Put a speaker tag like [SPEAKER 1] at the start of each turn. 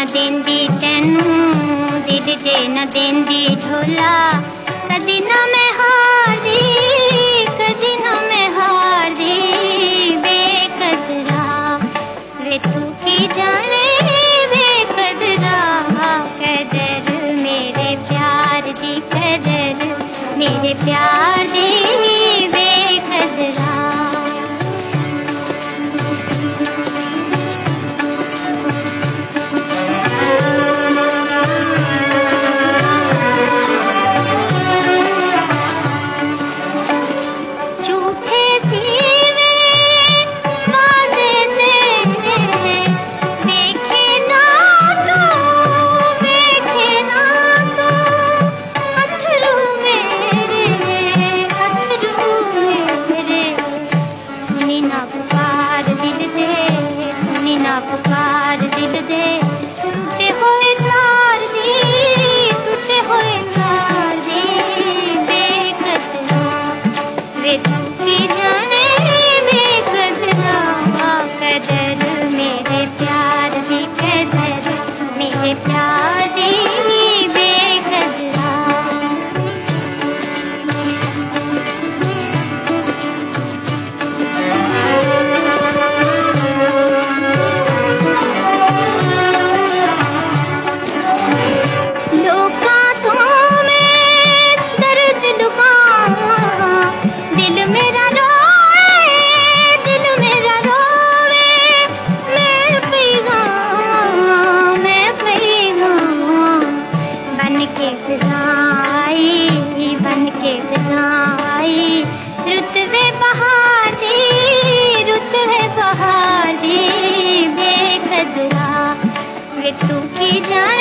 [SPEAKER 1] देंदी तैनू दिल जे न देंदी ढोला। कदी ना मैं हारी कदी ना मैं हारी बेकदरा वे तू की जाने बेकदरा। कदर मेरे प्यार दी कदर मेरे प्यार दी बेकदरा। पुकार दिल दे टूटे हुए तार दी टूटे हुए तार दी बेकदरा वे तू की जाने बेकदरा। कदर मेरे प्यार दी कदर मेरे प्यार दी बेकदरा। रुतबे बहार दी बेकदरा वे तू की जाने